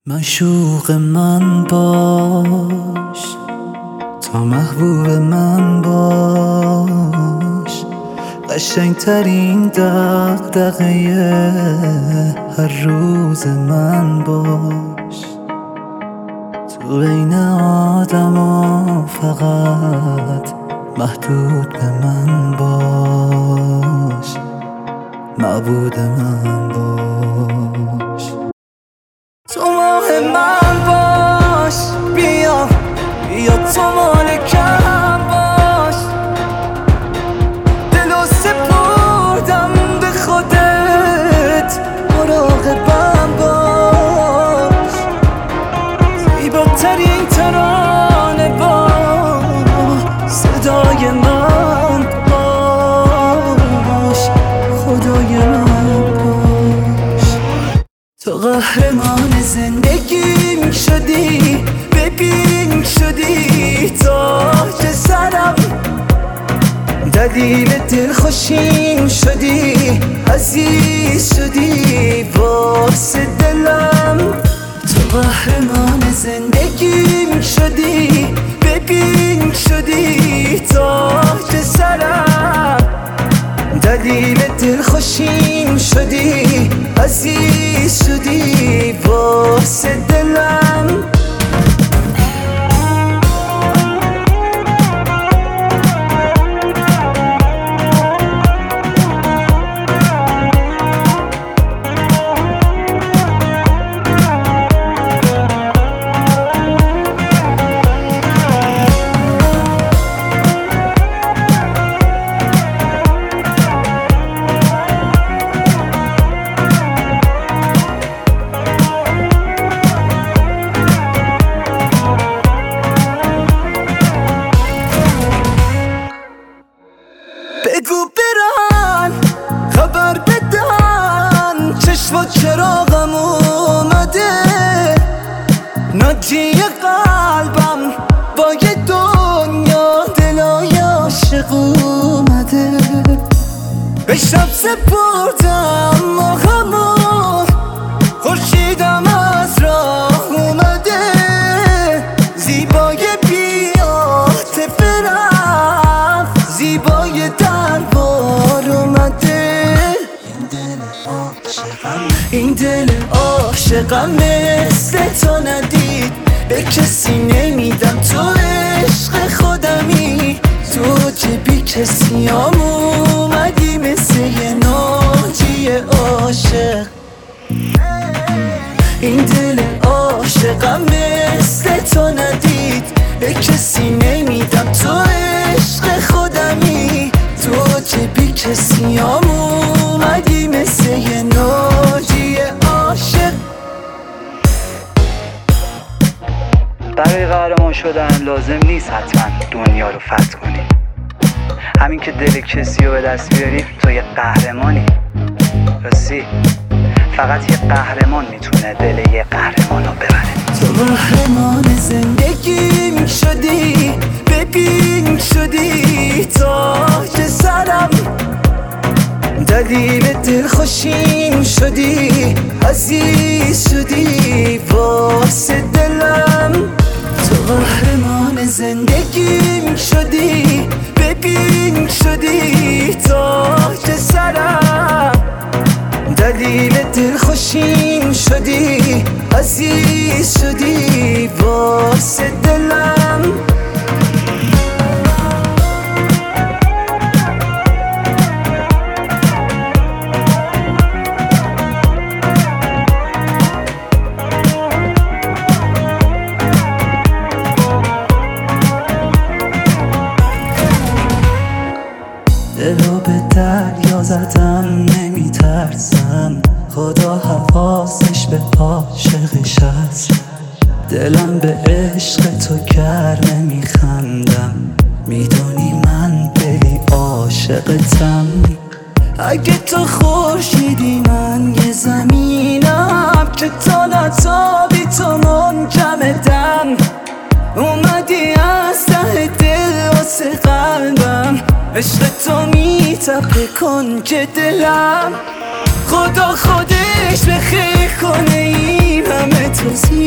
معشوق من باش، تا محبوب من باش، قشنگترین دغدغه هر روز من باش. تو بین آدما فقط محدود به من باش، معبود من باش. تو ماه من باش، بیا تو مالکم باش. دلو سپردم به خودت، مراقبم باش. زیباترین ترانه با صدای من باش، خدای من باش. تو قهرمان زندگیم شدی، ببین شدی تاج سرم. دلیل دلخوشیم شدی، عزیز شدی واسه دلم. تو قهرمان زندگیم شدی، ببین شدی تاج سرم. دلیل دلخوشیم شدی، عزیز شدی واسه دلم. بگو برن خبر بدن، چشم و چراغم اومده. ناجی قلبم با یه دنیا دلای عاشق اومده. به شب سپردم ماهمو، خورشیدم از راه اومده. زیبای بی‌عاطفه رفت، زیبای دربار اومده. این دل عاشقم مثل تو ندید، به کسی نمیدم. تو عشق خودمی، تو جبی کسیام اومدی مثل یه ناجی عاشق. این دل عاشقم مثل تو ندید، به کسی نمیدم. تو عشق خودمی، تو جبی کسیام اومدی مثل یه ناجی عاشق. برای قهرمان شدن لازم نیست حتما دنیا رو فتح کنی. همین که دل کسی رو به دست بیاری تو یه قهرمانی. راستی فقط یه قهرمان میتونه دل یه قهرمان رو ببره. تو قهرمان زندگیم شدی، ببین شدی تاج سرم. دلیل دلخوشیم شدی، عزیز شدی واسه دلم. تو قهرمان زندگیم شدی، ببین شدی تاج سرم. دلیل دلخوشیم شدی، عزیز شدی واسه دلم. دلو به دریا زدم نمیترسم، خدا حواسش به عاشقش هست. دلم به عشق تو گرمه میخندم، میدونی من دلی عاشقتم. اگه تو خورشیدی من یه زمینم، که تا نتابی تو منجمدم. اومدی از ته دل واسه قلبم، عشق تو میتپه کنج دلم. خدا خودش به خیر کنه این همه توضیح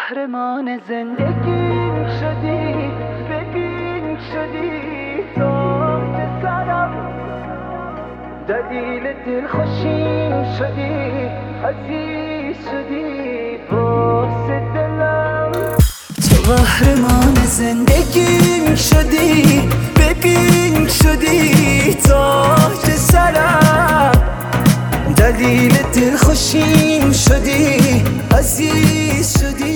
قهرمان زندگیم شدی، ببین شدی تاج سرم، دلیل دلخوشیم شدی، عزیز شدی واسه دلم. تو قهرمان زندگیم شدی، ببین شدی تاج سرم، دلیل دلخوشیم شدی، عزیز شدی.